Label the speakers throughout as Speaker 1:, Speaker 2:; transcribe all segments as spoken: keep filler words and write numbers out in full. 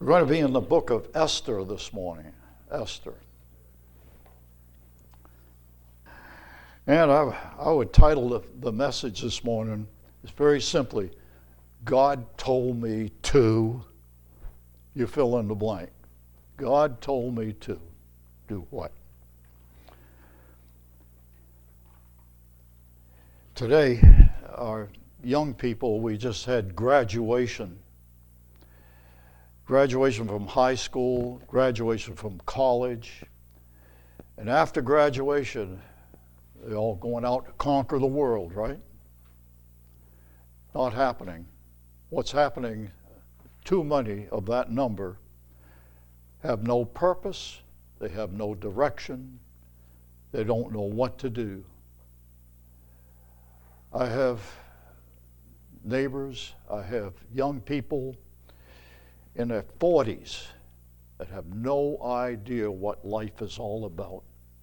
Speaker 1: We're going to be in the book of Esther this morning. Esther. And I, I would title the, the message this morning, it's very simply, God told me to, you fill in the blank. God told me to do what? Today, our young people, we just had graduation. Graduation from high school, graduation from college. And after graduation, they're all going out to conquer the world, right? Not happening. What's happening, too many of that number have no purpose, they have no direction, they don't know what to do. I have neighbors, I have young people in their forties that have no idea what life is all about.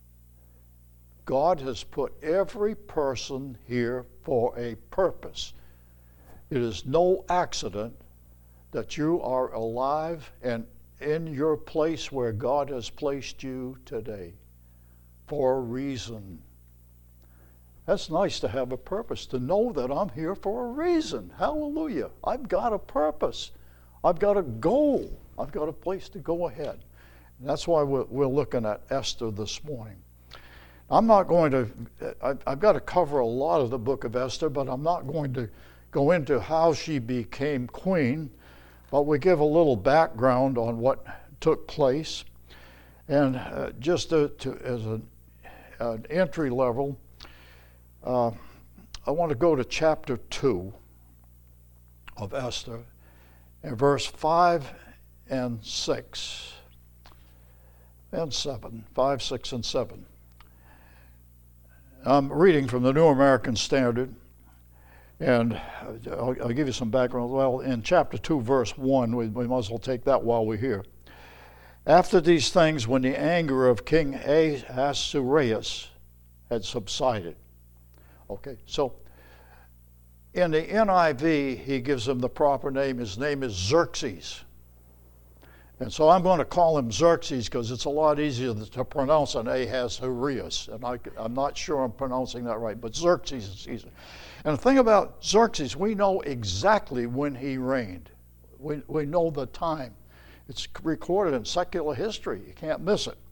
Speaker 1: God has put every person here for a purpose. It is no accident that you are alive and in your place where God has placed you today for a reason. That's nice to have a purpose, to know that I'm here for a reason. Hallelujah. I've got a purpose. I've got a goal. I've got a place to go ahead. And that's why we're, we're looking at Esther this morning. I'm not going to, I've, I've got to cover a lot of the book of Esther, but I'm not going to go into how she became queen, but we give a little background on what took place. And uh, just to, to, as a, an entry level, uh, I want to go to chapter two of Esther. In verse five and six and seven, five, six, and seven. I'm reading from the New American Standard, and I'll, I'll give you some background. Well, in chapter two, verse one, we, we might as well take that while we're here. After these things, when the anger of King Ahasuerus had subsided. Okay, so in the N I V, he gives him the proper name. His name is Xerxes. And so I'm going to call him Xerxes because it's a lot easier to pronounce than Ahasuerus. And I, I'm not sure I'm pronouncing that right, but Xerxes is easier. And the thing about Xerxes, we know exactly when he reigned. We, we know the time. It's recorded in secular history. You can't miss it.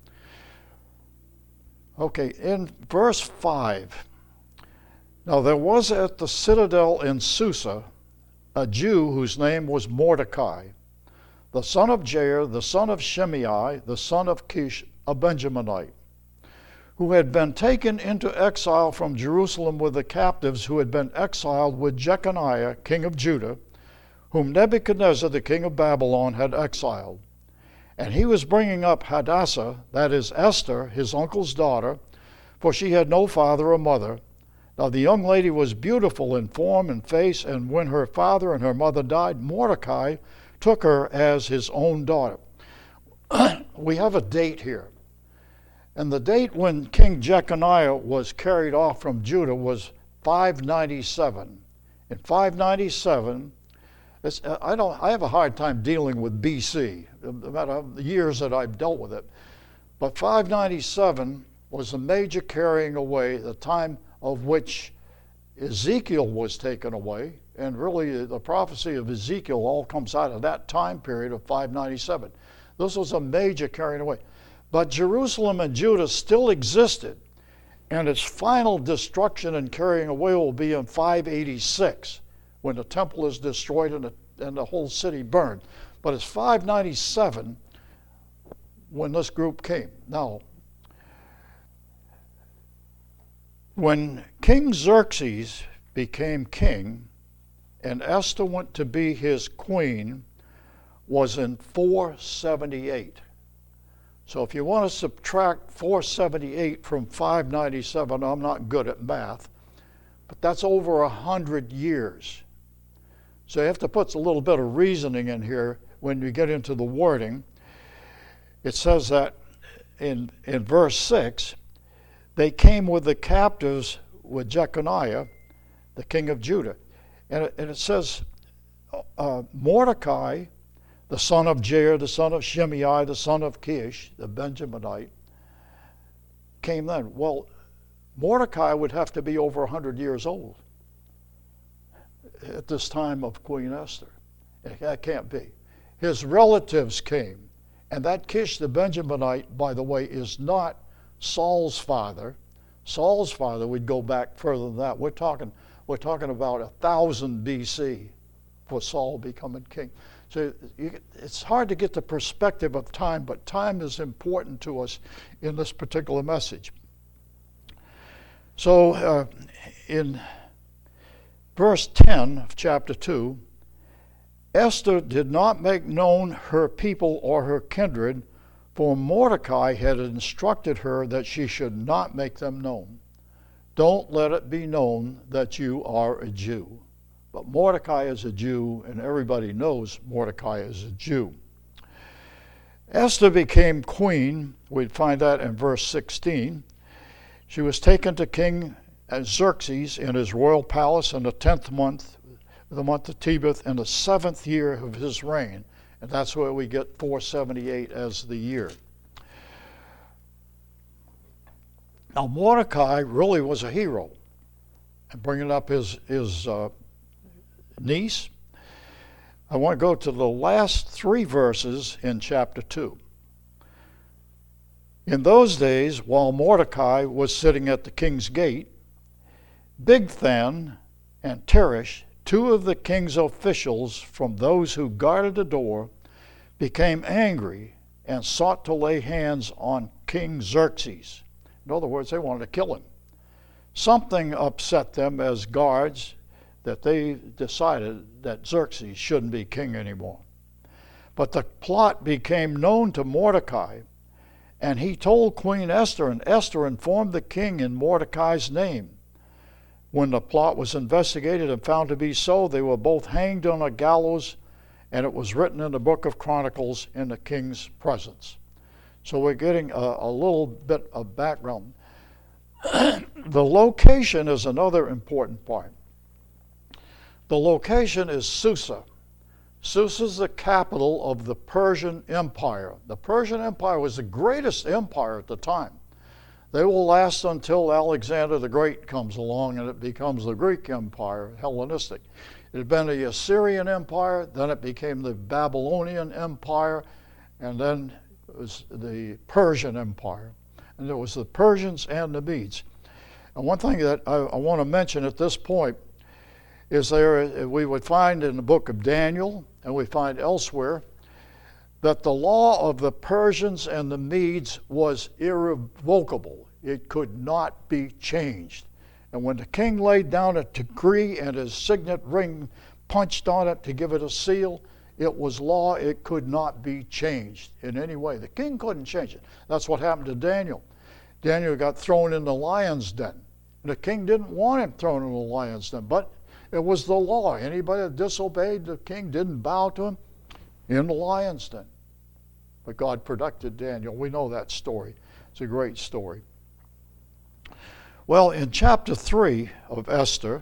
Speaker 1: Okay, in verse five, now there was at the citadel in Susa a Jew whose name was Mordecai, the son of Jair, the son of Shimei, the son of Kish, a Benjaminite, who had been taken into exile from Jerusalem with the captives who had been exiled with Jeconiah, king of Judah, whom Nebuchadnezzar, the king of Babylon, had exiled. And he was bringing up Hadassah, that is Esther, his uncle's daughter, for she had no father or mother. Now the young lady was beautiful in form and face, and when her father and her mother died, Mordecai took her as his own daughter. We have a date here. And the date when King Jeconiah was carried off from Judah was five ninety-seven. In five ninety-seven, it's, I, don't, I have a hard time dealing with B C, no matter the years that I've dealt with it. But five ninety-seven was a major carrying away, the time of which Ezekiel was taken away, and really the prophecy of Ezekiel all comes out of that time period of five ninety-seven. This was a major carrying away. But Jerusalem and Judah still existed, and its final destruction and carrying away will be in five eighty-six, when the temple is destroyed and the, and the whole city burned. But it's five ninety-seven when this group came. Now, when King Xerxes became king and Esther went to be his queen, was in four seventy-eight. So if you want to subtract four seventy-eight from five ninety-seven, I'm not good at math, but that's over a hundred years. So you have to put a little bit of reasoning in here when you get into the wording. It says that in, in verse six, they came with the captives with Jeconiah, the king of Judah. And it, and it says, uh, Mordecai, the son of Jair, the son of Shimei, the son of Kish, the Benjaminite, came then. Well, Mordecai would have to be over one hundred years old at this time of Queen Esther. That can't be. His relatives came. And that Kish the Benjaminite, by the way, is not Saul's father. Saul's father would go back further than that. We're talking, we're talking about one thousand B C for Saul becoming king. So you, it's hard to get the perspective of time, but time is important to us in this particular message. So uh, in verse ten of chapter two, Esther did not make known her people or her kindred, for Mordecai had instructed her that she should not make them known. Don't let it be known that you are a Jew. But Mordecai is a Jew, and everybody knows Mordecai is a Jew. Esther became queen. We'd find that in verse sixteen. She was taken to King Xerxes in his royal palace in the tenth month, the month of Tebeth, in the seventh year of his reign. And that's where we get four seventy-eight as the year. Now, Mordecai really was a hero. And bringing up his, his uh, niece, I want to go to the last three verses in chapter two. In those days, while Mordecai was sitting at the king's gate, Bigthan and Teresh, two of the king's officials from those who guarded the door, became angry and sought to lay hands on King Xerxes. In other words, they wanted to kill him. Something upset them as guards that they decided that Xerxes shouldn't be king anymore. But the plot became known to Mordecai, and he told Queen Esther, and Esther informed the king in Mordecai's name. When the plot was investigated and found to be so, they were both hanged on a gallows, and it was written in the book of Chronicles in the king's presence. So we're getting a, a little bit of background. The location is another important part. The location is Susa. Susa is the capital of the Persian Empire. The Persian Empire was the greatest empire at the time. They will last until Alexander the Great comes along and it becomes the Greek Empire, Hellenistic. It had been the Assyrian Empire, then it became the Babylonian Empire, and then it was the Persian Empire. And there was the Persians and the Medes. And one thing that I, I want to mention at this point is there, we would find in the book of Daniel, and we find elsewhere, that the law of the Persians and the Medes was irrevocable. It could not be changed. And when the king laid down a decree and his signet ring punched on it to give it a seal, it was law. It could not be changed in any way. The king couldn't change it. That's what happened to Daniel. Daniel got thrown in the lion's den. And the king didn't want him thrown in the lion's den, but it was the law. Anybody that disobeyed the king, didn't bow to him, in the lion's den. But God protected Daniel. We know that story. It's a great story. Well, in chapter three of Esther,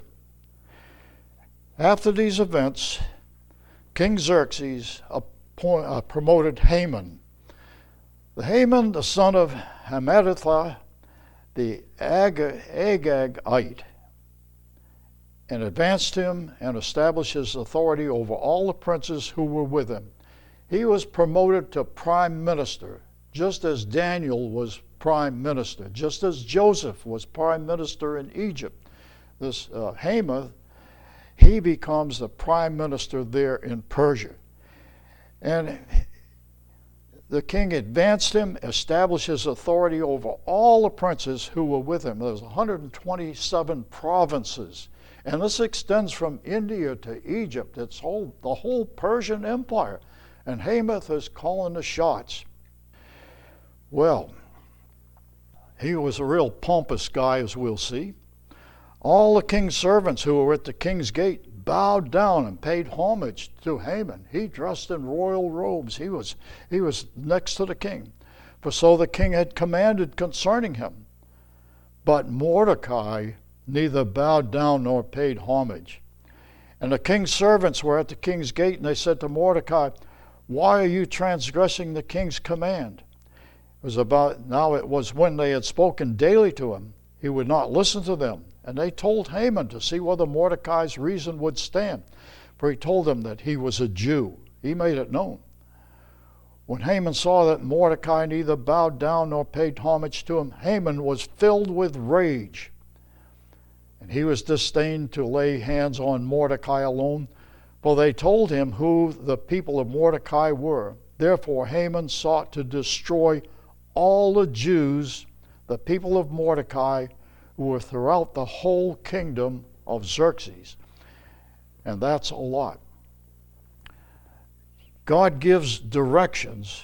Speaker 1: after these events, King Xerxes appoint, uh, promoted Haman. The Haman, the son of Hammedatha, the Ag- Agagite, and advanced him and established his authority over all the princes who were with him. He was promoted to prime minister, just as Daniel was prime minister, just as Joseph was prime minister in Egypt. This uh, Haman, he becomes the prime minister there in Persia. And the king advanced him, established his authority over all the princes who were with him. There's one hundred twenty-seven provinces. And this extends from India to Egypt. It's whole, the whole Persian Empire. And Hamath is calling the shots. Well, he was a real pompous guy, as we'll see. All the king's servants who were at the king's gate bowed down and paid homage to Haman. He dressed in royal robes. He was, he was next to the king. For so the king had commanded concerning him. But Mordecai neither bowed down nor paid homage. And the king's servants were at the king's gate, and they said to Mordecai, Why are you transgressing the king's command? It was about, now it was when they had spoken daily to him, he would not listen to them. And they told Haman to see whether Mordecai's reason would stand. For he told them that he was a Jew. He made it known. When Haman saw that Mordecai neither bowed down nor paid homage to him, Haman was filled with rage. And he was disdained to lay hands on Mordecai alone, for they told him who the people of Mordecai were. Therefore Haman sought to destroy all the Jews, the people of Mordecai, who were throughout the whole kingdom of Xerxes. And that's a lot. God gives directions,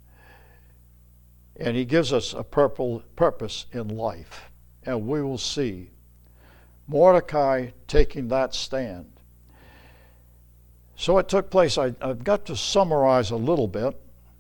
Speaker 1: and he gives us a purpose in life. And we will see Mordecai taking that stand. So it took place. I, I've got to summarize a little bit.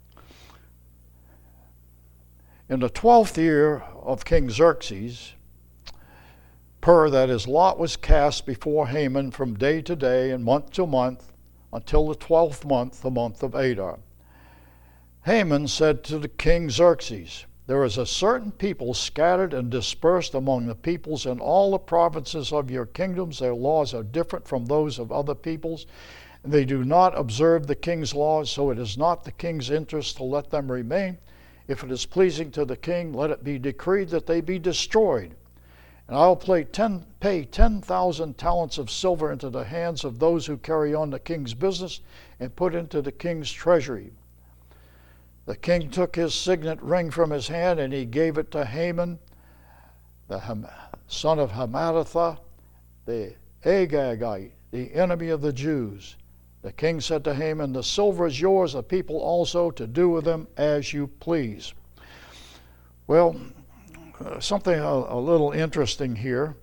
Speaker 1: In the twelfth year of King Xerxes, per that his lot was cast before Haman from day to day and month to month, until the twelfth month, the month of Adar. Haman said to the king Xerxes, there is a certain people scattered and dispersed among the peoples in all the provinces of your kingdoms. Their laws are different from those of other peoples, and they do not observe the king's laws, so it is not the king's interest to let them remain. If it is pleasing to the king, let it be decreed that they be destroyed. And I will pay ten, pay ten thousand talents of silver into the hands of those who carry on the king's business and put into the king's treasury. The king took his signet ring from his hand, and he gave it to Haman, the Ham- son of Hammedatha, the Agagite, the enemy of the Jews. The king said to Haman, the silver is yours, the people also, to do with them as you please. Well, uh, something a, a little interesting here.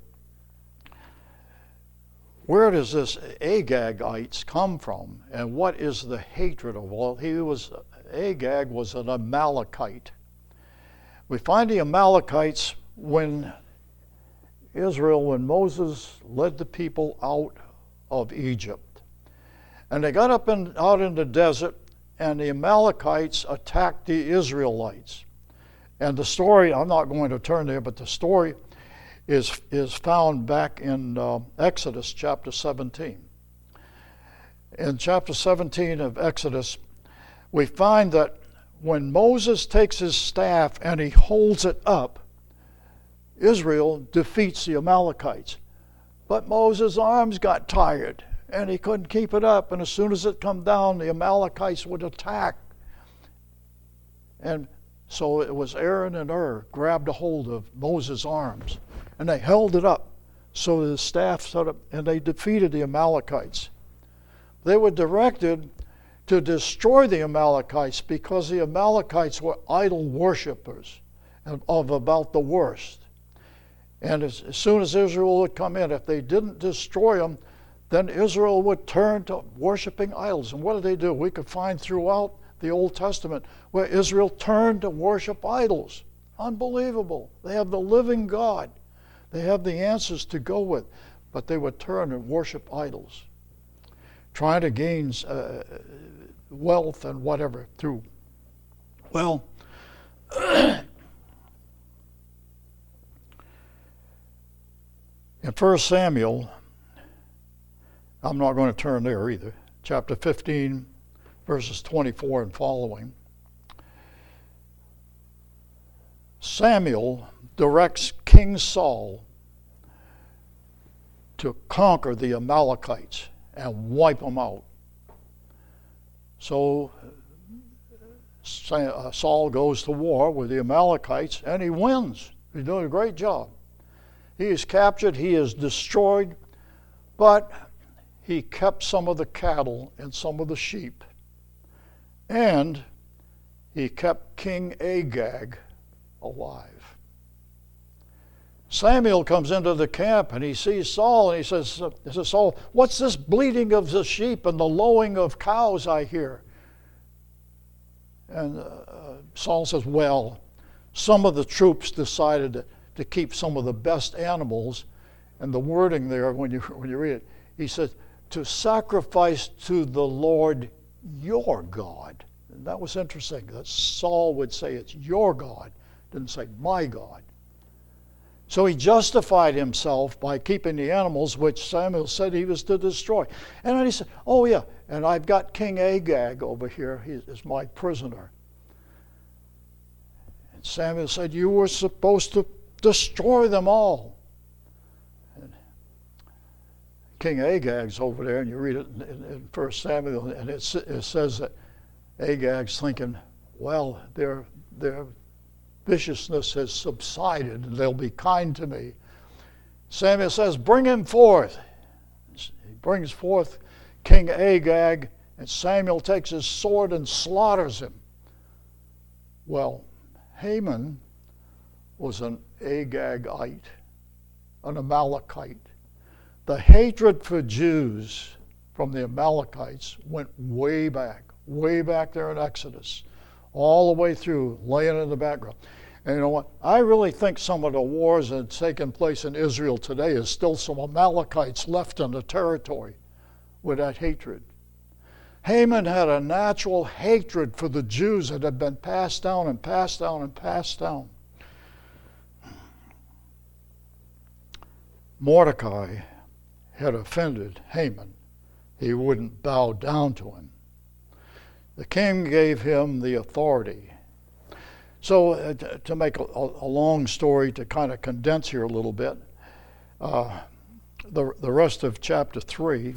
Speaker 1: Where does this Agagites come from, and what is the hatred of all? He was Agag was an Amalekite. We find the Amalekites when Israel, when Moses led the people out of Egypt. And they got up in, out in the desert, and the Amalekites attacked the Israelites. And the story, I'm not going to turn there, but the story is, is found back in uh, Exodus chapter seventeen. In chapter seventeen of Exodus, we find that when Moses takes his staff and he holds it up, Israel defeats the Amalekites. But Moses' arms got tired, and he couldn't keep it up. And as soon as it come down, the Amalekites would attack. And so it was Aaron and Hur grabbed a hold of Moses' arms, and they held it up so the staff stood up, and they defeated the Amalekites. They were directed to destroy the Amalekites because the Amalekites were idol worshippers of about the worst. And as, as soon as Israel would come in, if they didn't destroy them, then Israel would turn to worshiping idols. And what did they do? We could find throughout the Old Testament where Israel turned to worship idols. Unbelievable. They have the living God. They have the answers to go with, but they would turn and worship idols, trying to gain uh, wealth and whatever through. Well, in First Samuel, I'm not going to turn there either, chapter fifteen, verses twenty-four and following, Samuel directs King Saul to conquer the Amalekites and wipe them out. So Saul goes to war with the Amalekites, and he wins. He's doing a great job. He is captured, he is destroyed, but he kept some of the cattle and some of the sheep. And he kept King Agag alive. Samuel comes into the camp and he sees Saul, and he says, he says, Saul, what's this bleating of the sheep and the lowing of cows I hear? And uh, Saul says, well, some of the troops decided to, to keep some of the best animals. And the wording there, when you, when you read it, he says, to sacrifice to the Lord your God. And that was interesting, that Saul would say it's your God, didn't say my God. So he justified himself by keeping the animals which Samuel said he was to destroy. And then he said, oh yeah, and I've got King Agag over here. He is my prisoner. And Samuel said, you were supposed to destroy them all. And King Agag's over there, and you read it in, in, in First Samuel, and it, it says that Agag's thinking, well, they're, they're viciousness has subsided and they'll be kind to me. Samuel says, bring him forth. He brings forth King Agag, and Samuel takes his sword and slaughters him. Well, Haman was an Agagite, an Amalekite. The hatred for Jews from the Amalekites went way back, way back there in Exodus, all the way through, laying in the background. And you know what? I really think some of the wars that have taken place in Israel today is still some Amalekites left in the territory with that hatred. Haman had a natural hatred for the Jews that had been passed down and passed down and passed down. Mordecai had offended Haman. He wouldn't bow down to him. The king gave him the authority. So uh, to, to make a, a long story, to kind of condense here a little bit, uh, the, the rest of chapter three,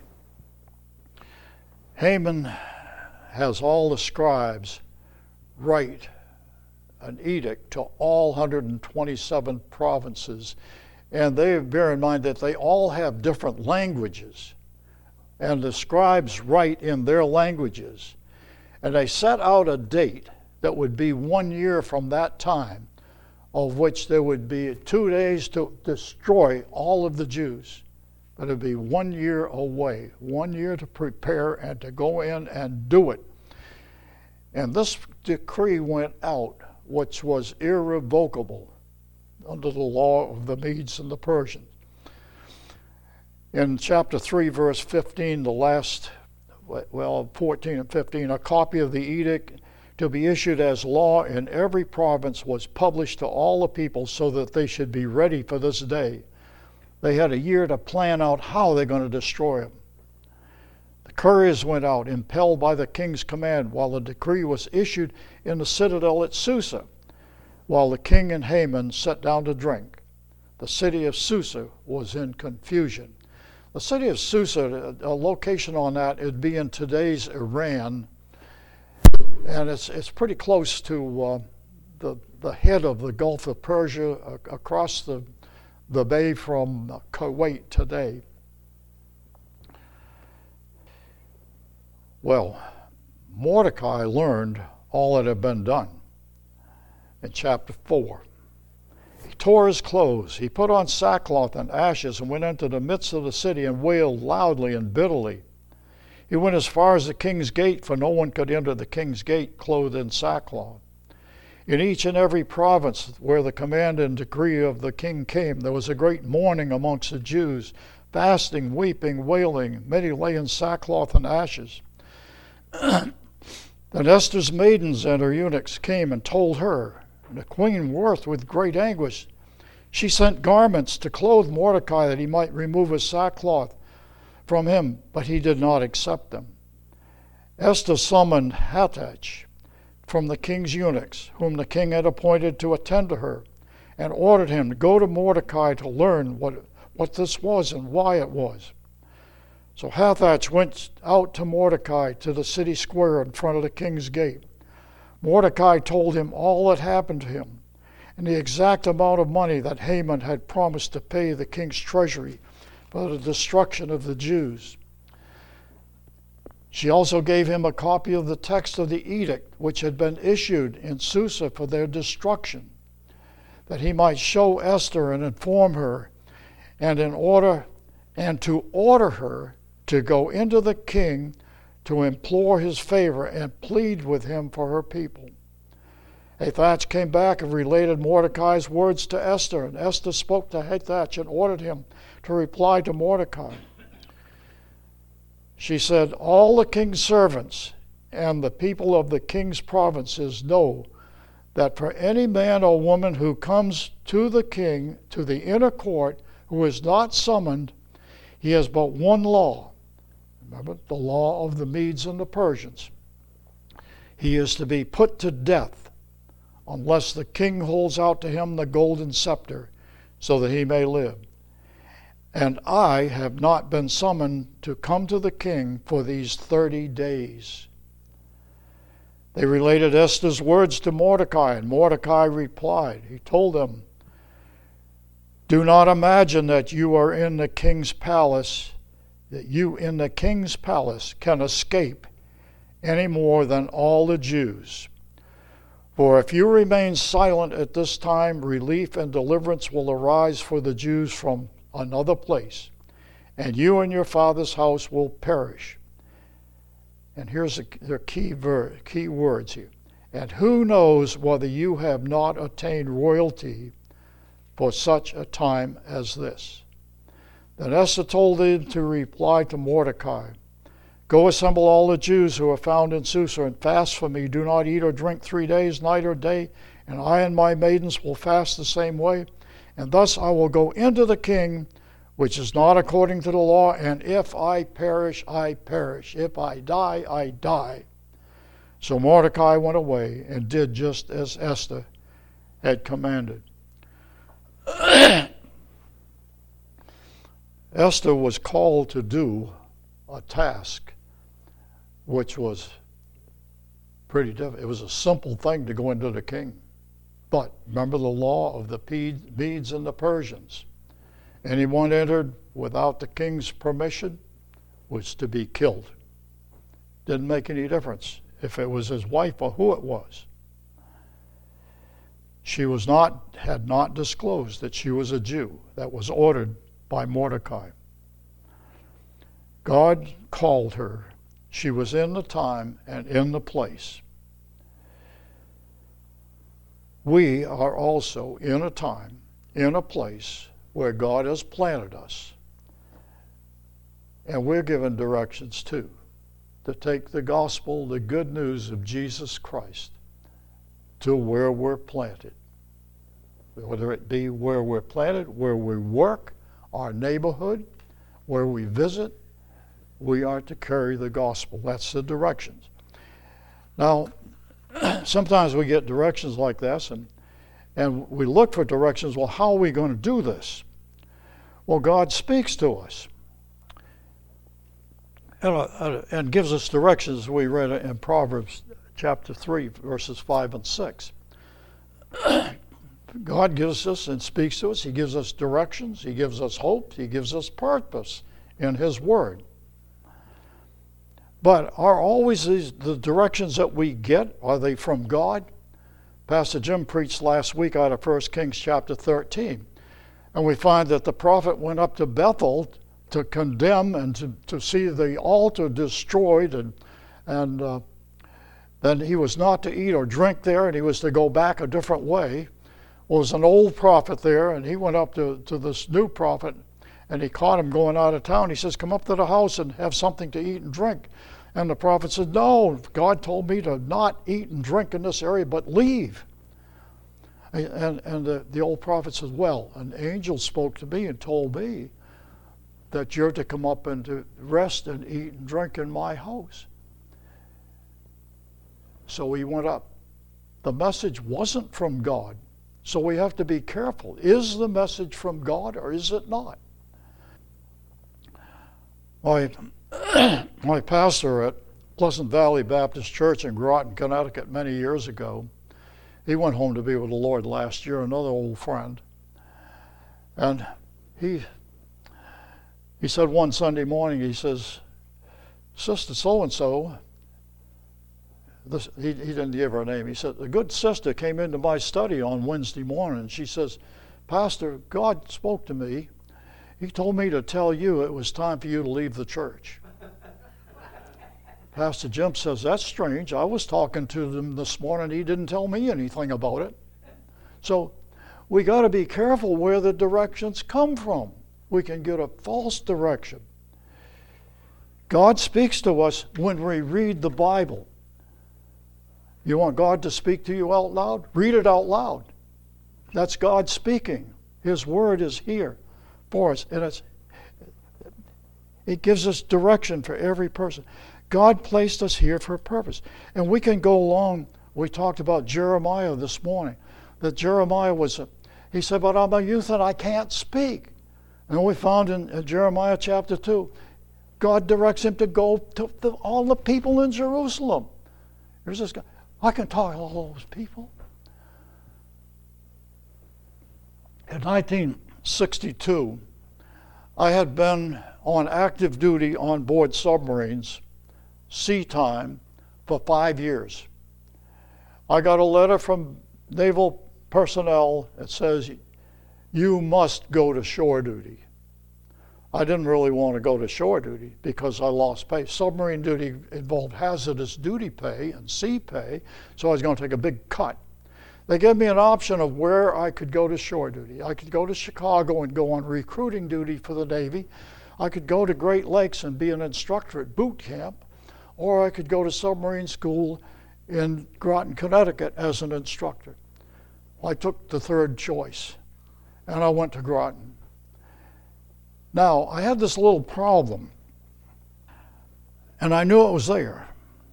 Speaker 1: Haman has all the scribes write an edict to all one hundred twenty-seven provinces, and they bear in mind that they all have different languages, and the scribes write in their languages. And they set out a date that would be one year from that time, of which there would be two days to destroy all of the Jews. But it would be one year away, one year to prepare and to go in and do it. And this decree went out, which was irrevocable under the law of the Medes and the Persians. In chapter three, verse fifteen, the last well, fourteen and fifteen, a copy of the edict to be issued as law in every province was published to all the people so that they should be ready for this day. They had a year to plan out how they're going to destroy them. The couriers went out, impelled by the king's command, while the decree was issued in the citadel at Susa, while the king and Haman sat down to drink. The city of Susa was in confusion. The city of Susa, a location on that, would be in today's Iran, and it's it's pretty close to uh, the the head of the Gulf of Persia, uh, across the the bay from uh, Kuwait today. Well, Mordecai learned all that had been done in chapter four. He tore his clothes. He put on sackcloth and ashes and went into the midst of the city and wailed loudly and bitterly. He went as far as the king's gate, for no one could enter the king's gate clothed in sackcloth. In each and every province where the command and decree of the king came, there was a great mourning amongst the Jews, fasting, weeping, wailing. Many lay in sackcloth and ashes. Then Esther's maidens and her eunuchs came and told her, and the queen wroth with great anguish. She sent garments to clothe Mordecai that he might remove his sackcloth from him, but he did not accept them. Esther summoned Hathach from the king's eunuchs, whom the king had appointed to attend to her, and ordered him to go to Mordecai to learn what, what this was and why it was. So Hathach went out to Mordecai to the city square in front of the king's gate. Mordecai told him all that happened to him, and the exact amount of money that Haman had promised to pay the king's treasury for the destruction of the Jews. She also gave him a copy of the text of the edict which had been issued in Susa for their destruction, that he might show Esther and inform her, and in order and to order her to go into the king to implore his favor and plead with him for her people. Hathach came back and related Mordecai's words to Esther, and Esther spoke to Hathach and ordered him to reply to Mordecai. She said, all the king's servants and the people of the king's provinces know that for any man or woman who comes to the king, to the inner court, who is not summoned, he has but one law. Remember, the law of the Medes and the Persians. He is to be put to death unless the king holds out to him the golden scepter so that he may live. And I have not been summoned to come to the king for these thirty days. They related Esther's words to Mordecai, and Mordecai replied. He told them, do not imagine that you are in the king's palace, that you in the king's palace can escape any more than all the Jews. For if you remain silent at this time, relief and deliverance will arise for the Jews from another place, and you and your father's house will perish. And here's the, the key, ver, key words here. And who knows whether you have not attained royalty for such a time as this? Then Esther told them to reply to Mordecai, go assemble all the Jews who are found in Susa and fast for me. Do not eat or drink three days, night or day, and I and my maidens will fast the same way. And thus I will go into the king, which is not according to the law, and if I perish, I perish. If I die, I die. So Mordecai went away and did just as Esther had commanded. Esther was called to do a task which was pretty difficult. It was a simple thing to go into the king. But remember the law of the Medes and the Persians. Anyone entered without the king's permission was to be killed. Didn't make any difference if it was his wife or who it was. She was not, had not disclosed that she was a Jew. That was ordered by Mordecai. God called her. She was in the time and in the place. We are also in a time, in a place where God has planted us. And we're given directions too, to take the gospel, the good news of Jesus Christ, to where we're planted. Whether it be where we're planted, where we work, our neighborhood, where we visit, we are to carry the gospel. That's the directions. Now, sometimes we get directions like this, and, and we look for directions. Well, how are we going to do this? Well, God speaks to us and, uh, and gives us directions. We read it in Proverbs chapter three, verses five and six. God gives us and speaks to us. He gives us directions. He gives us hope. He gives us purpose in His Word. But are always these, the directions that we get, are they from God? Pastor Jim preached last week out of First Kings chapter thirteen. And we find that the prophet went up to Bethel to condemn and to, to see the altar destroyed. And, and uh, then he was not to eat or drink there, and he was to go back a different way. Well, was an old prophet there, and he went up to, to this new prophet, and he caught him going out of town. He says, come up to the house and have something to eat and drink. And the prophet said, no, God told me to not eat and drink in this area, but leave. And, and the, the old prophet says, well, an angel spoke to me and told me that you're to come up and to rest and eat and drink in my house. So he went up. The message wasn't from God. So we have to be careful. Is the message from God or is it not? My, my pastor at Pleasant Valley Baptist Church in Groton, Connecticut, many years ago, he went home to be with the Lord last year, another old friend. And he he said one Sunday morning, he says, Sister so-and-so, this, he, he didn't give her name. He said, a good sister came into my study on Wednesday morning. And she says, Pastor, God spoke to me. He told me to tell you it was time for you to leave the church. Pastor Jim says, that's strange. I was talking to him this morning. He didn't tell me anything about it. So we got to be careful where the directions come from. We can get a false direction. God speaks to us when we read the Bible. You want God to speak to you out loud? Read it out loud. That's God speaking. His word is here for us, and it's, it gives us direction for every person. God placed us here for a purpose. And we can go along. We talked about Jeremiah this morning, that Jeremiah was, a, he said, but I'm a youth and I can't speak. And we found in, in Jeremiah chapter two, God directs him to go to the, all the people in Jerusalem. Here's this guy. I can talk to all those people. In nineteen sixty-two, I had been on active duty on board submarines, sea time, for five years. I got a letter from naval personnel that says, you must go to shore duty. I didn't really want to go to shore duty because I lost pay. Submarine duty involved hazardous duty pay and sea pay, so I was going to take a big cut. They gave me an option of where I could go to shore duty. I could go to Chicago and go on recruiting duty for the Navy. I could go to Great Lakes and be an instructor at boot camp, or I could go to submarine school in Groton, Connecticut as an instructor. I took the third choice, and I went to Groton. Now, I had this little problem, and I knew it was there.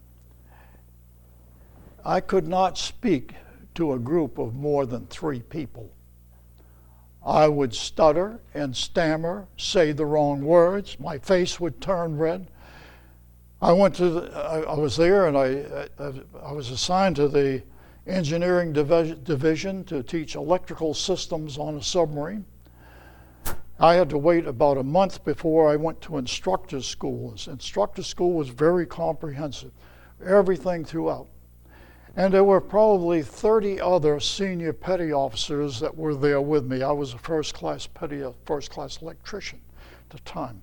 Speaker 1: I could not speak to a group of more than three people. I would stutter and stammer, say the wrong words. My face would turn red. I went to the, I, I was there, and I, I I was assigned to the engineering divi- division to teach electrical systems on a submarine. I had to wait about a month before I went to instructor school. Instructor school was very comprehensive, everything throughout. And there were probably thirty other senior petty officers that were there with me. I was a first-class petty, first-class electrician at the time.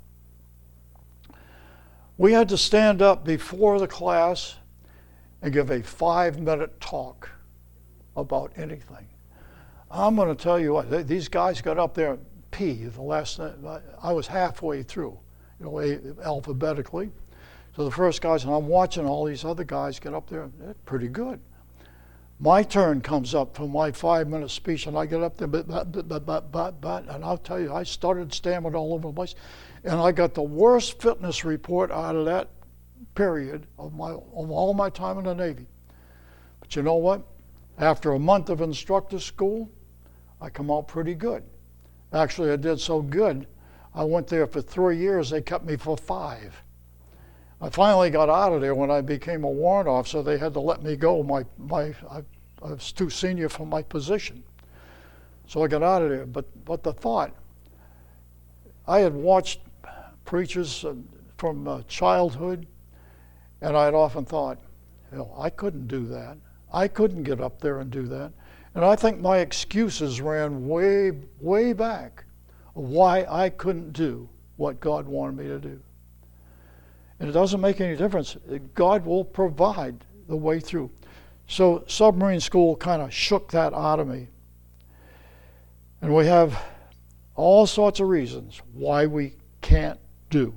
Speaker 1: We had to stand up before the class and give a five-minute talk about anything. I'm going to tell you what, these guys got up there and pee. The last, I was halfway through, you know, alphabetically. So the first guys, and I'm watching all these other guys get up there, they're pretty good. My turn comes up for my five-minute speech, and I get up there, but, but, but, but, but, but, and I'll tell you, I started stammering all over the place, and I got the worst fitness report out of that period of my of all my time in the Navy. But you know what? After a month of instructor school, I come out pretty good. Actually, I did so good, I went there for three years. They kept me for five. I finally got out of there when I became a warrant officer. They had to let me go. My, my, I, I was too senior for my position. So I got out of there. But, but the thought, I had watched preachers from uh, childhood, and I had often thought, you know, I couldn't do that. I couldn't get up there and do that. And I think my excuses ran way, way back of why I couldn't do what God wanted me to do. And it doesn't make any difference. God will provide the way through. So submarine school kind of shook that out of me. And we have all sorts of reasons why we can't do.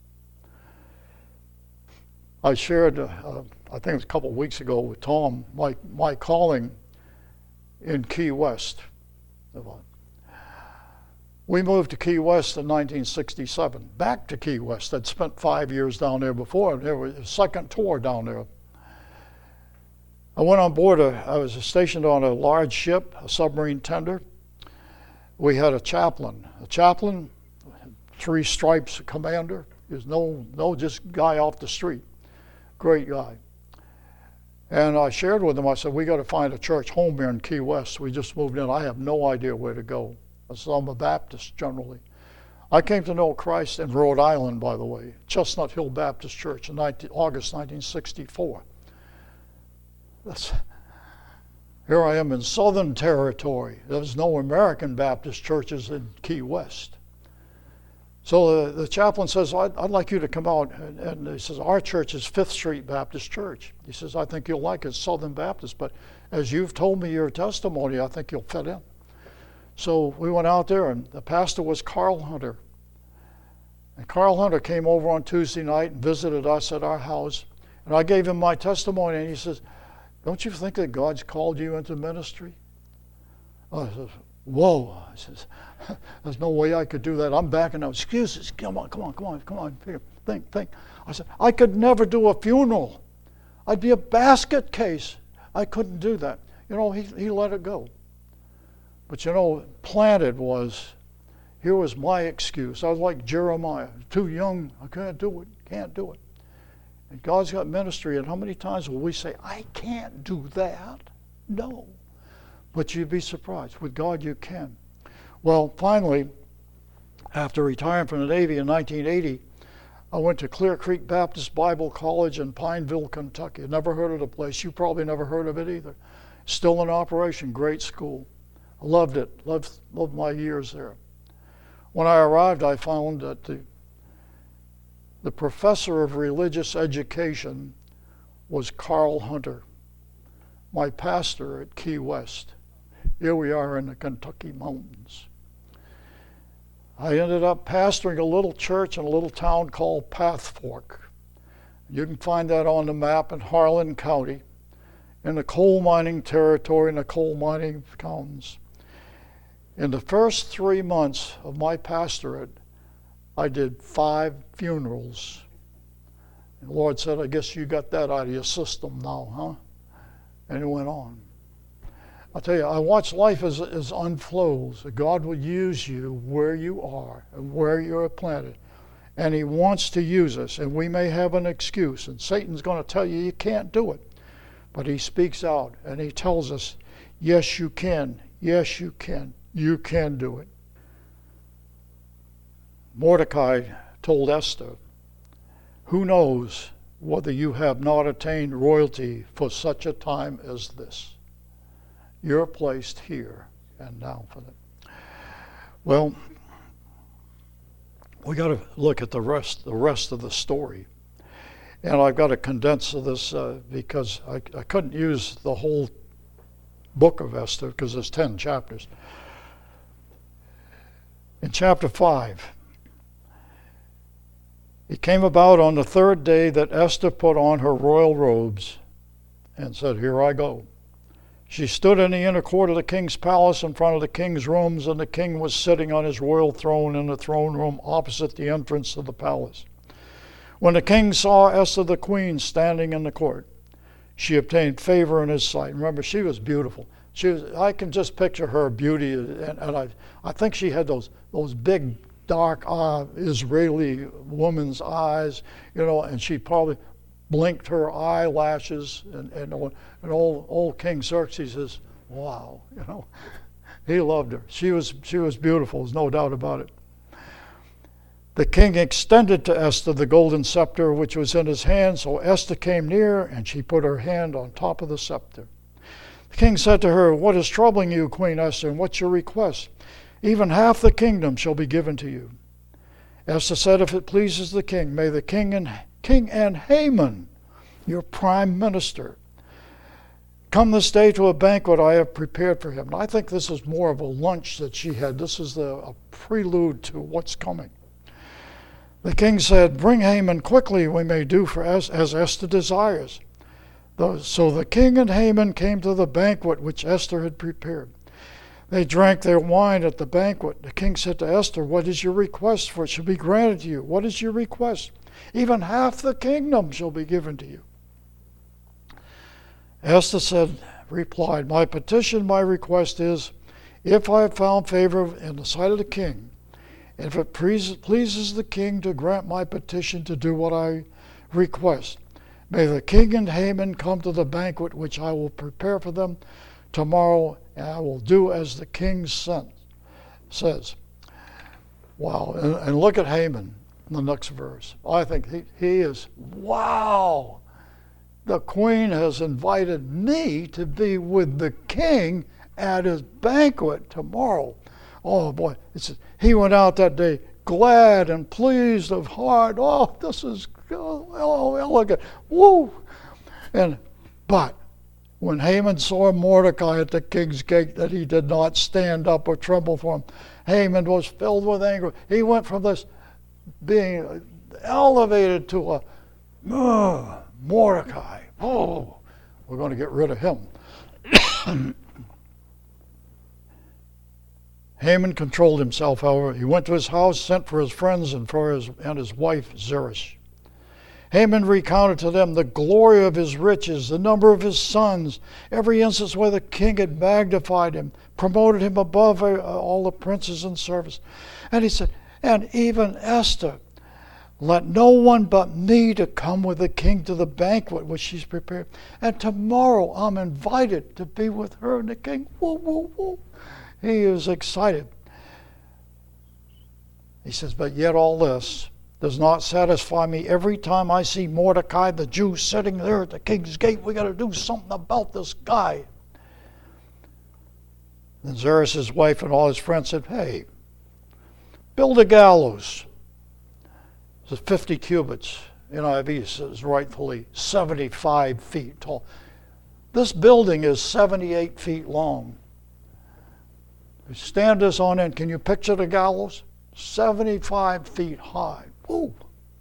Speaker 1: I shared, uh, uh, I think it was a couple of weeks ago with Tom, my, my calling in Key West. We moved to Key West in nineteen sixty-seven, back to Key West. I'd spent five years down there before. There was a second tour down there. I went on board, a, I was stationed on a large ship, a submarine tender. We had a chaplain. A chaplain, three stripes commander. He was no, no just guy off the street. Great guy. And I shared with him, I said, we got to find a church home here in Key West. We just moved in. I have no idea where to go. So I'm a Baptist generally. I came to know Christ in Rhode Island, by the way, Chestnut Hill Baptist Church in August nineteen sixty-four. That's, here I am in Southern Territory. There's no American Baptist churches in Key West. So the, the chaplain says, I'd, I'd like you to come out. And, and he says, our church is Fifth Street Baptist Church. He says, I think you'll like it, Southern Baptist, but as you've told me your testimony, I think you'll fit in. So we went out there, and the pastor was Carl Hunter. And Carl Hunter came over on Tuesday night and visited us at our house. And I gave him my testimony, and he says, don't you think that God's called you into ministry? I said, whoa. I says, there's no way I could do that. I'm backing out. Excuses. Come on, come on, come on, come on. Think, think. I said, I could never do a funeral. I'd be a basket case. I couldn't do that. You know, he, he let it go. But you know, planted was, here was my excuse. I was like Jeremiah, too young, I can't do it, can't do it. And God's got ministry, and how many times will we say, I can't do that? No. But you'd be surprised. With God, you can. Well, finally, after retiring from the Navy in nineteen eighty, I went to Clear Creek Baptist Bible College in Pineville, Kentucky. Never heard of the place. You probably never heard of it either. Still in operation, great school. I loved it, loved, loved my years there. When I arrived, I found that the, the professor of religious education was Carl Hunter, my pastor at Key West. Here we are in the Kentucky mountains. I ended up pastoring a little church in a little town called Path Fork. You can find that on the map in Harlan County, in the coal mining territory in the coal mining mountains. In the first three months of my pastorate, I did five funerals. And the Lord said, I guess you got that out of your system now, huh? And it went on. I'll tell you, I watch life as it unfolds. God will use you where you are and where you're planted. And He wants to use us. And we may have an excuse. And Satan's going to tell you you can't do it. But He speaks out and He tells us, yes, you can. Yes, you can. You can do it. Mordecai told Esther, who knows whether you have not attained royalty for such a time as this? You're placed here and now for that. Well, we got to look at the rest, the rest of the story. And I've got to condense this uh, because I, I couldn't use the whole book of Esther because there's ten chapters. In chapter five, it came about on the third day that Esther put on her royal robes and said, here I go. She stood in the inner court of the king's palace in front of the king's rooms, and the king was sitting on his royal throne in the throne room opposite the entrance to the palace. When the king saw Esther the queen standing in the court, she obtained favor in his sight. Remember, she was beautiful. She was, I can just picture her beauty, and, and I, I think she had those those big, dark uh, Israeli woman's eyes, you know, and she probably blinked her eyelashes, and, and, and old, old King Xerxes says, wow, you know, he loved her. She was, she was beautiful, there's no doubt about it. The king extended to Esther the golden scepter which was in his hand, so Esther came near, and she put her hand on top of the scepter. The king said to her, what is troubling you, Queen Esther, and what's your request? Even half the kingdom shall be given to you. Esther said, if it pleases the king, may the king and King and Haman, your prime minister, come this day to a banquet I have prepared for him. And I think this is more of a lunch that she had. This is the, a prelude to what's coming. The king said, bring Haman quickly, we may do for as, as Esther desires. The, so the king and Haman came to the banquet which Esther had prepared. They drank their wine at the banquet. The king said to Esther, what is your request? For it shall be granted to you. What is your request? Even half the kingdom shall be given to you. Esther said, replied, my petition, my request is, if I have found favor in the sight of the king, and if it pleases the king to grant my petition to do what I request, may the king and Haman come to the banquet which I will prepare for them tomorrow, and I will do as the king sent, says. Wow, and, and look at Haman in the next verse. I think he, he is, wow, the queen has invited me to be with the king at his banquet tomorrow. Oh boy, it's, he went out that day glad and pleased of heart. Oh, this is, oh, oh look at, woo. And, but when Haman saw Mordecai at the king's gate, that he did not stand up or tremble for him, Haman was filled with anger. He went from this being elevated to a uh, Mordecai. Oh, we're going to get rid of him. Haman controlled himself, however. He went to his house, sent for his friends and for his and his wife Zeresh. Haman recounted to them the glory of his riches, the number of his sons, every instance where the king had magnified him, promoted him above all the princes in service. And he said, and even Esther, let no one but me to come with the king to the banquet which she's prepared. And tomorrow I'm invited to be with her and the king. Whoa, whoa, whoa. He is excited. He says, but yet all this does not satisfy me. Every time I see Mordecai, the Jew, sitting there at the king's gate, we got to do something about this guy. Then Zeresh, his wife, and all his friends said, hey, build a gallows. It's fifty cubits. N I V says rightfully seventy-five feet tall. This building is seventy-eight feet long. Stand this on end. Can you picture the gallows? seventy-five feet high. Woo.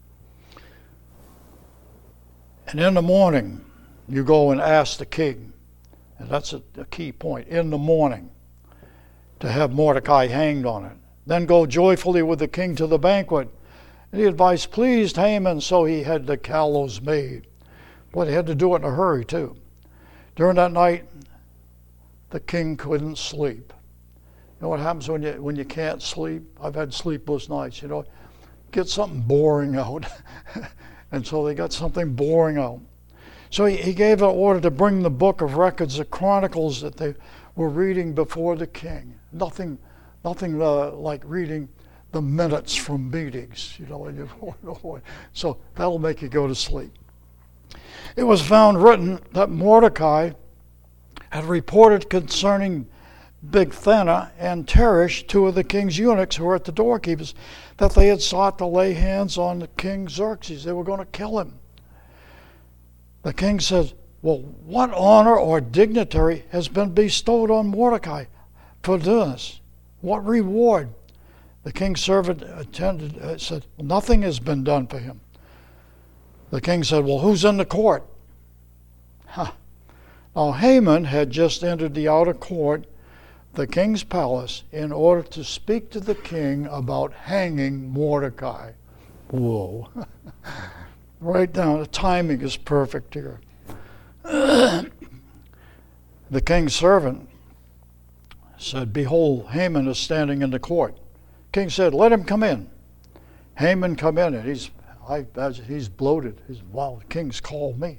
Speaker 1: And in the morning, you go and ask the king, and that's a, a key point, in the morning, to have Mordecai hanged on it. Then go joyfully with the king to the banquet. And the advice pleased Haman, so he had the gallows made. But he had to do it in a hurry, too. During that night, the king couldn't sleep. You know what happens when you when you can't sleep? I've had sleepless nights, you know. Get something boring out. And so they got something boring out. So he, he gave an order to bring the book of records, the chronicles that they were reading before the king. Nothing nothing uh, like reading the minutes from meetings, you know. And you, so that'll make you go to sleep. It was found written that Mordecai had reported concerning Bigthana and Teresh, two of the king's eunuchs who were at the doorkeepers, that they had sought to lay hands on the king Xerxes. They were going to kill him. The king said, well, what honor or dignitary has been bestowed on Mordecai for this? What reward? The king's servant attended, uh, said, nothing has been done for him. The king said, well, who's in the court? Huh. Now Haman had just entered the outer court, the king's palace, in order to speak to the king about hanging Mordecai. Whoa. Right down, the timing is perfect here. The king's servant said, behold, Haman is standing in the court. King said, let him come in. Haman come in, and he's I, he's bloated. He's, wow, the king's called me.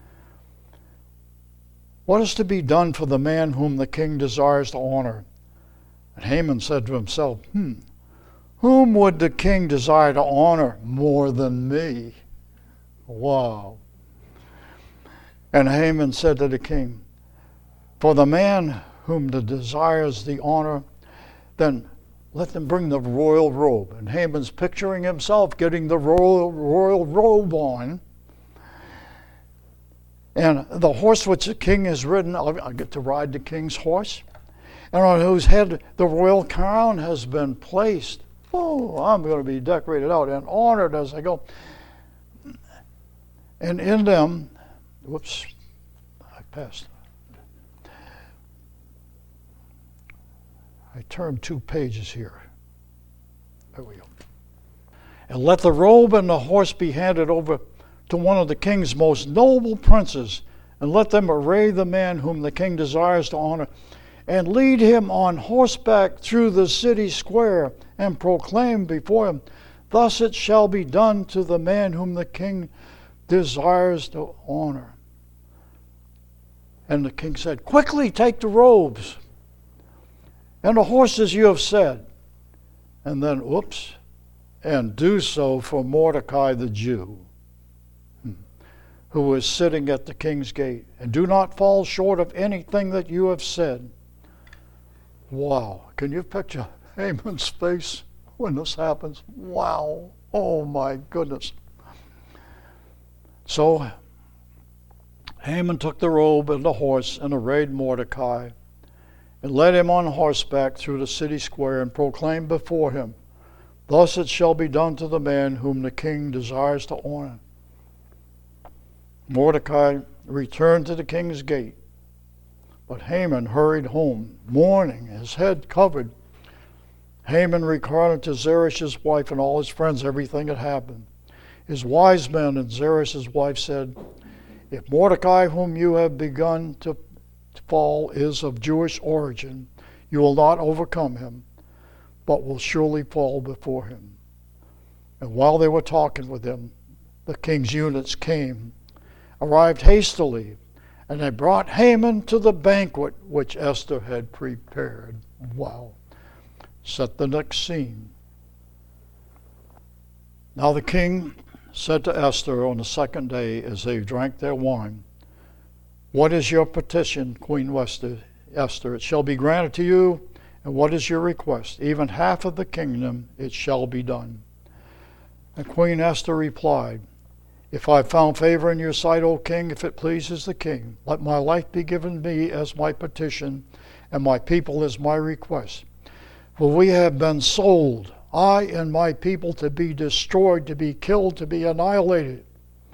Speaker 1: What is to be done for the man whom the king desires to honor? And Haman said to himself, hmm, whom would the king desire to honor more than me? Wow. And Haman said to the king, for the man whom the desires the honor, then let them bring the royal robe. And Haman's picturing himself getting the royal, royal robe on. And the horse which the king has ridden, I get to ride the king's horse, and on whose head the royal crown has been placed. Oh, I'm going to be decorated out and honored as I go. And in them, whoops, I passed. I turned two pages here. There we go. And let the robe and the horse be handed over to one of the king's most noble princes, and let them array the man whom the king desires to honor, and lead him on horseback through the city square, and proclaim before him, thus it shall be done to the man whom the king desires to honor. And the king said, quickly take the robes and the horses you have said, and then, whoops, and do so for Mordecai the Jew, who is sitting at the king's gate, and do not fall short of anything that you have said. Wow. Can you picture Haman's face when this happens? Wow. Oh my goodness. So Haman took the robe and the horse and arrayed Mordecai, and led him on horseback through the city square, and proclaimed before him, Thus it shall be done to the man whom the king desires to honor. Mordecai returned to the king's gate, but Haman hurried home, mourning, his head covered. Haman recounted to Zeresh's wife and all his friends everything that happened. His wise men and Zeresh's wife said, "If Mordecai, whom you have begun to fall, is of Jewish origin, you will not overcome him, but will surely fall before him." And while they were talking with him, the king's eunuchs came, arrived hastily, and they brought Haman to the banquet which Esther had prepared. Wow. Set the next scene. Now the king said to Esther on the second day as they drank their wine, "What is your petition, Queen Esther? Esther, it shall be granted to you. And what is your request? Even half of the kingdom, it shall be done." And Queen Esther replied, "If I have found favor in your sight, O king, if it pleases the king, let my life be given me as my petition, and my people as my request. For we have been sold, I and my people, to be destroyed, to be killed, to be annihilated.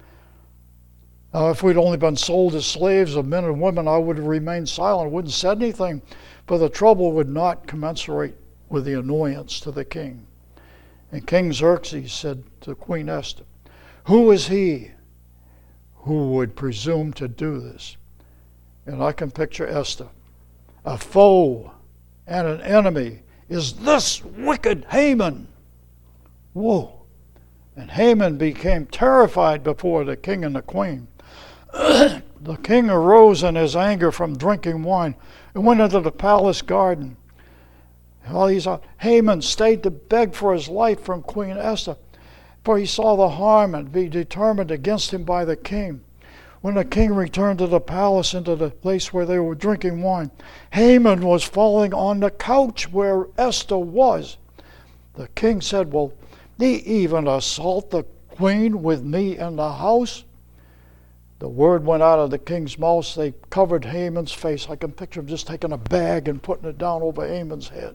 Speaker 1: Now, if we'd only been sold as slaves of men and women, I would have remained silent, wouldn't have said anything, for the trouble would not commensurate with the annoyance to the king." And King Xerxes said to Queen Esther, "Who is he who would presume to do this?" And I can picture Esther. "A foe and an enemy is this wicked Haman." Whoa. And Haman became terrified before the king and the queen. The king arose in his anger from drinking wine and went into the palace garden. While he's out, Haman stayed to beg for his life from Queen Esther, for he saw the harm and be determined against him by the king. When the king returned to the palace, into the place where they were drinking wine, Haman was falling on the couch where Esther was. The king said, "Will he even assault the queen with me in the house?" The word went out of the king's mouth. They covered Haman's face. I can picture him just taking a bag and putting it down over Haman's head.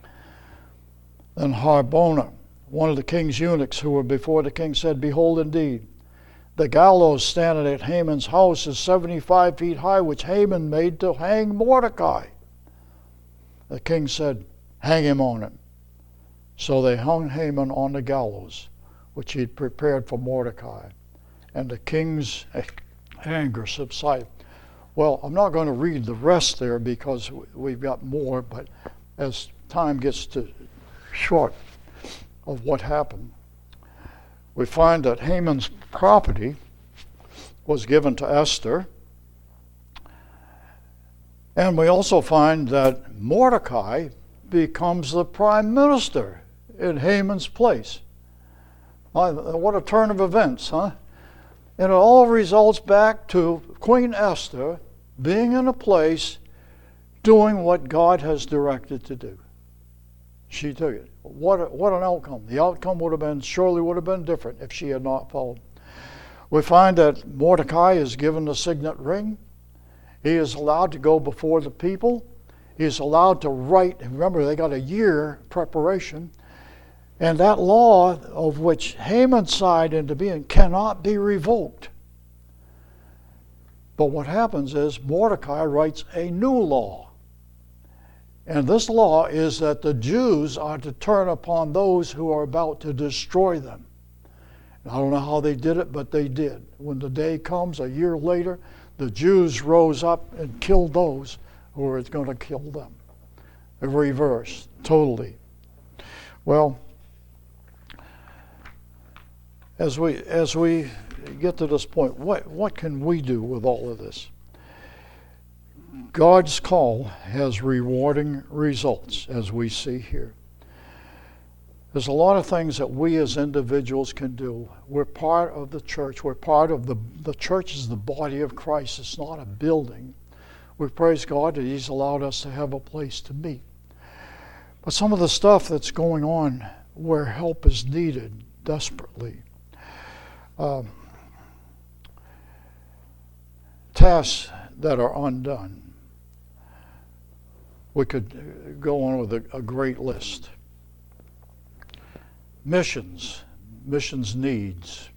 Speaker 1: Then Harbona, one of the king's eunuchs who were before the king, said, "Behold, indeed, the gallows standing at Haman's house is seventy-five feet high, which Haman made to hang Mordecai." The king said, "Hang him on it." So they hung Haman on the gallows, which he had prepared for Mordecai. And the king's anger subsided. Well, I'm not going to read the rest there because we've got more, but as time gets to short of what happened, we find that Haman's property was given to Esther. And we also find that Mordecai becomes the prime minister in Haman's place. What a turn of events, huh? And it all results back to Queen Esther being in a place doing what God has directed to do. She took it. What, a, what an outcome. The outcome would have been, surely would have been different if she had not followed. We find that Mordecai is given the signet ring. He is allowed to go before the people. He is allowed to write. Remember, they got a year preparation. And that law of which Haman signed into being cannot be revoked. But what happens is Mordecai writes a new law. And this law is that the Jews are to turn upon those who are about to destroy them. And I don't know how they did it, but they did. When the day comes, a year later, the Jews rose up and killed those who were going to kill them. The reverse, totally. Well, as we as we get to this point, what, what can we do with all of this? God's call has rewarding results, as we see here. There's a lot of things that we as individuals can do. We're part of the church. We're part of the, the church is the body of Christ. It's not a building. We praise God that He's allowed us to have a place to meet. But some of the stuff that's going on where help is needed desperately. Um, tasks that are undone. We could go on with a, a great list. missions, missions needs.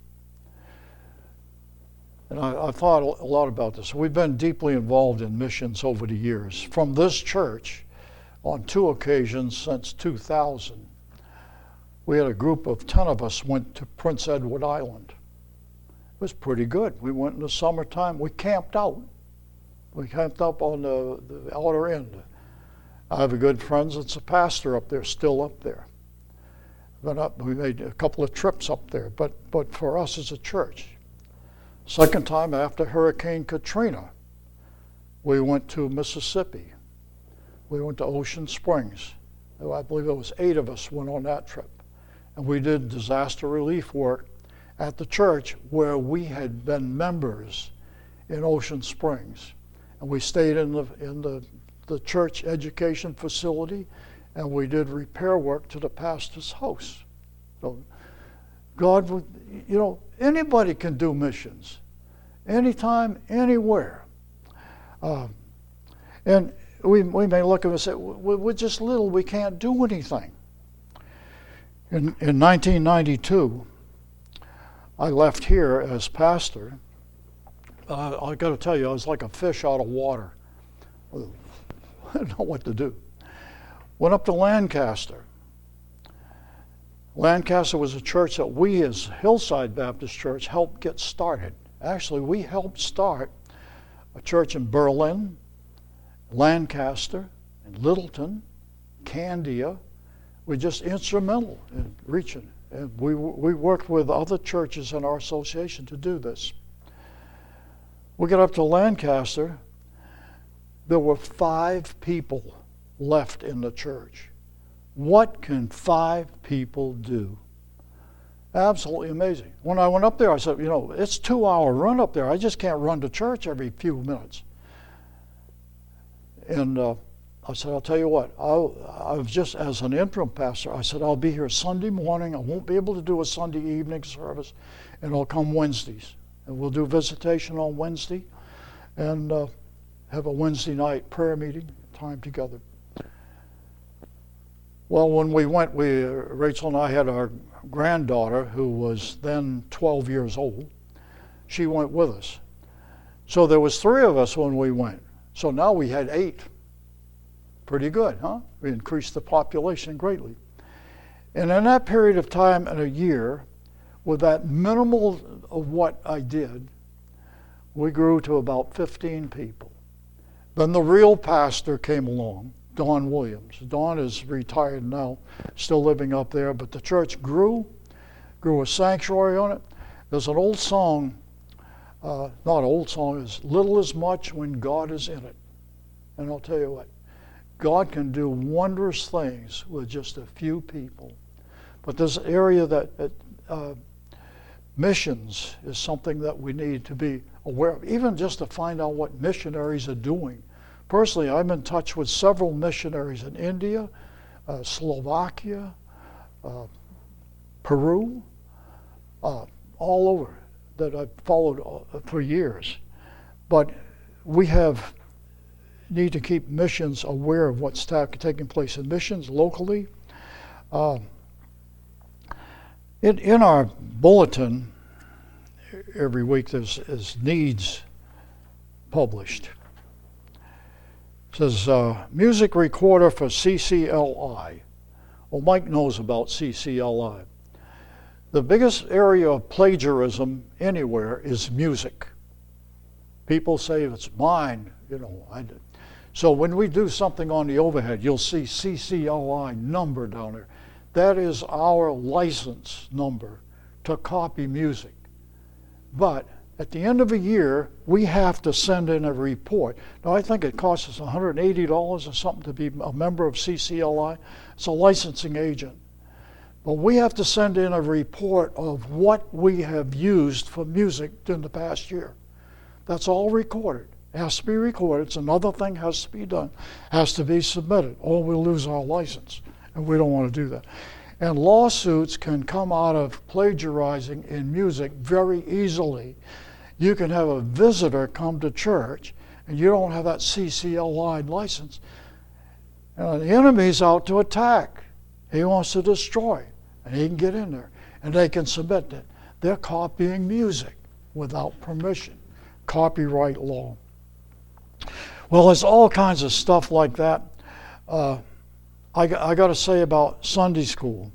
Speaker 1: And I, I thought a lot about this. We've been deeply involved in missions over the years. From this church, on two occasions since two thousand, we had a group of ten of us went to Prince Edward Island. It was pretty good. We went in the summertime. We camped out. We camped up on the, the outer end. I have a good friend that's a pastor up there, still up there. Went up, we made a couple of trips up there, but, but for us as a church. Second time after Hurricane Katrina, we went to Mississippi. We went to Ocean Springs. I believe there was eight of us went on that trip. And we did disaster relief work at the church where we had been members in Ocean Springs. And we stayed in the in the, the church education facility, and we did repair work to the pastor's house. So God would, you know, anybody can do missions, anytime, anywhere. Uh, and we we may look at it and say, we're just little, we can't do anything. In, in nineteen ninety-two, I left here as pastor. Uh, I got to tell you, I was like a fish out of water. I didn't know what to do. Went up to Lancaster. Lancaster was a church that we as Hillside Baptist Church helped get started. Actually, we helped start a church in Berlin, Lancaster, and Littleton, Candia. We're just instrumental in reaching. And we we worked with other churches in our association to do this. We got up to Lancaster. There were five people left in the church. What can five people do? Absolutely amazing. When I went up there, I said, you know, it's a two-hour run up there. I just can't run to church every few minutes. And uh, I said, I'll tell you what, I'll, I was just as an interim pastor, I said, I'll be here Sunday morning. I won't be able to do a Sunday evening service, and I'll come Wednesdays. And we'll do visitation on Wednesday and uh, have a Wednesday night prayer meeting, time together. Well, when we went, we uh, Rachel and I had our granddaughter, who was then twelve years old. She went with us. So there was three of us when we went. So now we had eight. Pretty good, huh? We increased the population greatly. And in that period of time, in a year, with that minimal of what I did, we grew to about fifteen people. Then the real pastor came along, Don Williams. Don is retired now, still living up there, but the church grew, grew a sanctuary on it. There's an old song, uh, not an old song, it's little is much when God is in it. And I'll tell you what, God can do wondrous things with just a few people. But this area that uh, missions is something that we need to be aware of, even just to find out what missionaries are doing. Personally, I'm in touch with several missionaries in India, uh, Slovakia, uh, Peru, uh, all over that I've followed for years. But we have need to keep missions aware of what's ta- taking place in missions locally. Uh, in, in our bulletin every week there's is needs published. It says uh, music recorder for C C L I. Well, Mike knows about C C L I. The biggest area of plagiarism anywhere is music. People say it's mine, you know, I did. So when we do something on the overhead, you'll see C C L I number down there. That is our license number to copy music. But at the end of a year, we have to send in a report. Now, I think it costs us one hundred eighty dollars or something to be a member of C C L I. It's a licensing agent. But we have to send in a report of what we have used for music in the past year. That's all recorded. It has to be recorded. It's another thing has to be done. Has to be submitted, or we'll lose our license. And we don't want to do that. And lawsuits can come out of plagiarizing in music very easily. You can have a visitor come to church, and you don't have that C C L I license. And the enemy's out to attack. He wants to destroy. and he can get in there, and they can submit it. They're copying music without permission. Copyright law. Well, there's all kinds of stuff like that. Uh, I, I got to say about Sunday school.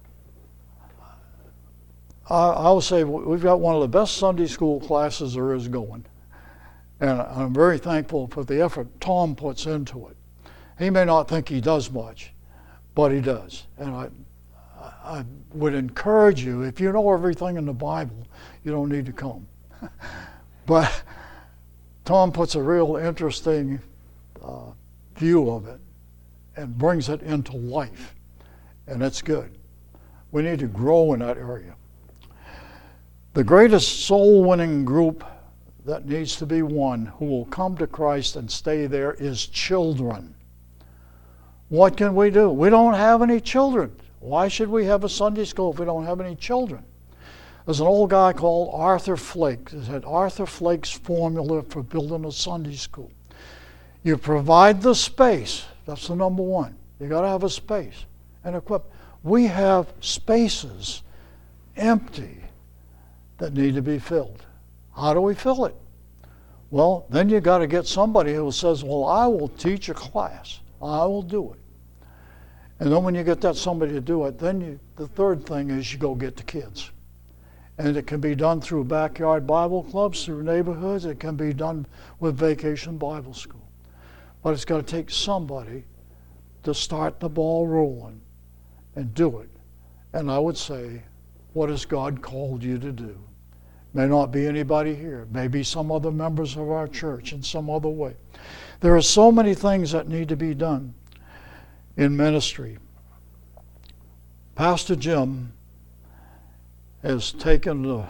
Speaker 1: I, I will say we've got one of the best Sunday school classes there is going. And I'm very thankful for the effort Tom puts into it. He may not think he does much, but he does. And I, I would encourage you, if you know everything in the Bible, you don't need to come. But Tom puts a real interesting uh, view of it and brings it into life. And it's good. We need to grow in that area. The greatest soul-winning group that needs to be one who will come to Christ and stay there is children. What can we do? We don't have any children. Why should we have a Sunday school if we don't have any children? There's an old guy called Arthur Flake. He had Arthur Flake's formula for building a Sunday school. You provide the space. That's the number one. You got to have a space and equip. We have spaces empty that need to be filled. How do we fill it? Well, then you got to get somebody who says, well, I will teach a class. I will do it. And then when you get that somebody to do it, then you, the third thing is you go get the kids. And it can be done through backyard Bible clubs, through neighborhoods. It can be done with Vacation Bible School. But it's got to take somebody to start the ball rolling and do it. And I would say, what has God called you to do? May not be anybody here. Maybe some other members of our church in some other way. There are so many things that need to be done in ministry. Pastor Jim has taken the,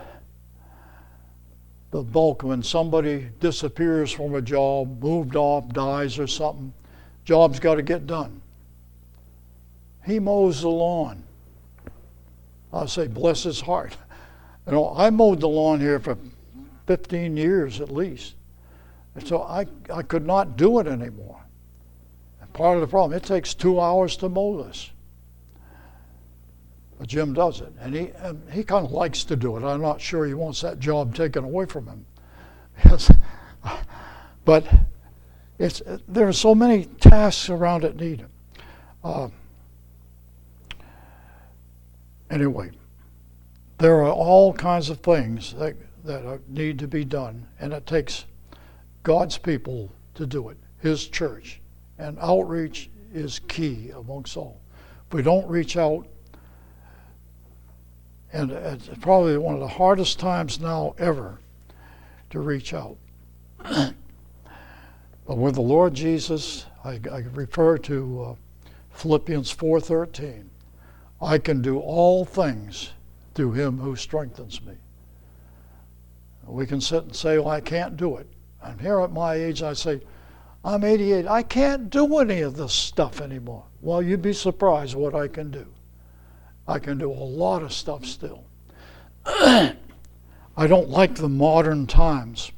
Speaker 1: the bulk when somebody disappears from a job, moved off, dies or something. Job's got to get done. He mows the lawn. I say, bless his heart. You know, I mowed the lawn here for fifteen years at least. And so I, I could not do it anymore. And part of the problem, it takes two hours to mow this. But Jim does it. And he and he kind of likes to do it. I'm not sure he wants that job taken away from him. Yes. But it's, there are so many tasks around it needed. Uh, anyway. There are all kinds of things that, that are, need to be done, and it takes God's people to do it, His church. And outreach is key amongst all. If we don't reach out, and it's probably one of the hardest times now ever to reach out. But with the Lord Jesus, I, I refer to uh, Philippians four thirteen. I can do all things through Him who strengthens me. We can sit and say, well, I can't do it. I'm here at my age, I say, I'm eighty-eight. I can't do any of this stuff anymore. Well, you'd be surprised what I can do. I can do a lot of stuff still. I don't like the modern times.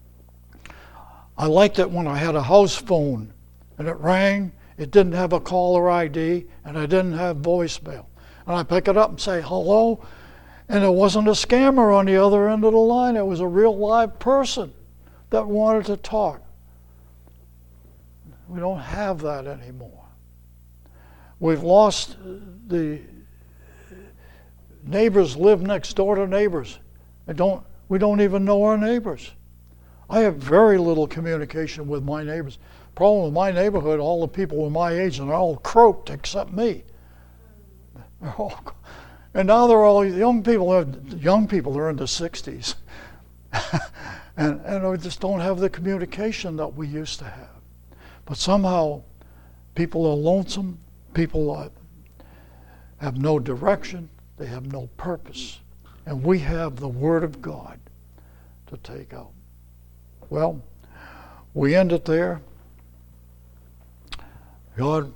Speaker 1: I liked it when I had a house phone and it rang, it didn't have a caller I D, and I didn't have voicemail. And I pick it up and say, hello, and it wasn't a scammer on the other end of the line. It was a real live person that wanted to talk. We don't have that anymore. We've lost the neighbors live next door to neighbors. I don't, we don't even know our neighbors. I have very little communication with my neighbors. Problem with my neighborhood, all the people in my age are all croaked except me. They're all, and now they're all young people. Young people are in the sixties, and and we just don't have the communication that we used to have. But somehow, people are lonesome. People are, have no direction. They have no purpose, and we have the Word of God to take out. Well, we end it there. God.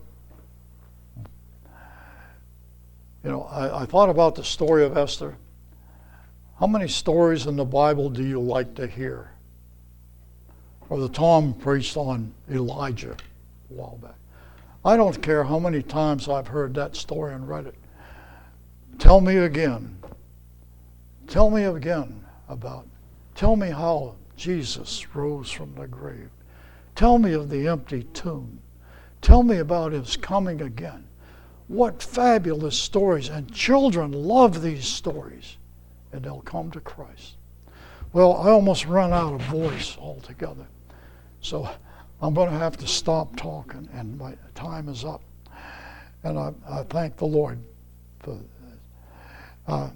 Speaker 1: You know, I, I thought about the story of Esther. How many stories in the Bible do you like to hear? Or the Tom preached on Elijah a while back. I don't care how many times I've heard that story and read it. Tell me again. Tell me again about, tell me how Jesus rose from the grave. Tell me of the empty tomb. Tell me about his coming again. What fabulous stories. And children love these stories. And they'll come to Christ. Well, I almost run out of voice altogether. So I'm going to have to stop talking, and my time is up. And I, I thank the Lord for uh,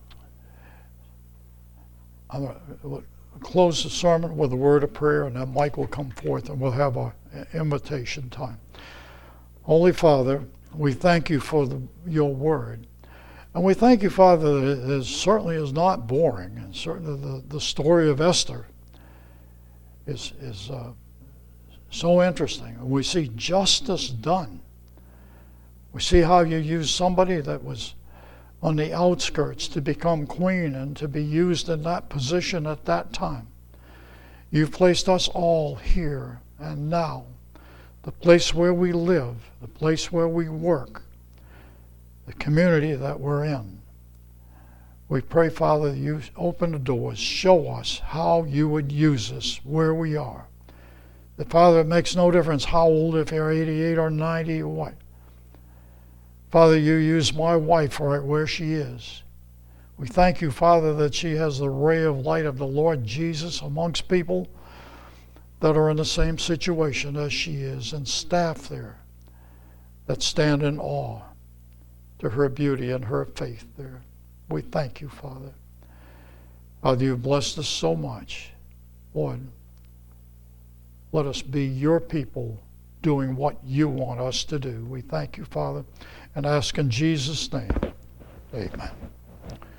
Speaker 1: I'm going to close the sermon with a word of prayer, and then Mike will come forth, and we'll have our invitation time. Holy Father, we thank you for the, your word. And we thank you, Father, that it is, certainly is not boring, and certainly the, the story of Esther is, is uh, so interesting. And we see justice done. We see how you use somebody that was on the outskirts to become queen and to be used in that position at that time. You've placed us all here and now, the place where we live, the place where we work, the community that we're in. We pray, Father, that you open the doors, show us how you would use us where we are. That, Father, it makes no difference how old, if you're eighty-eight or ninety or what. Father, you use my wife right where she is. We thank you, Father, that she has the ray of light of the Lord Jesus amongst people that are in the same situation as she is, and staff there that stand in awe to her beauty and her faith there. We thank you, Father. Father, you've blessed us so much. Lord, let us be your people doing what you want us to do. We thank you, Father, and ask in Jesus' name. Amen.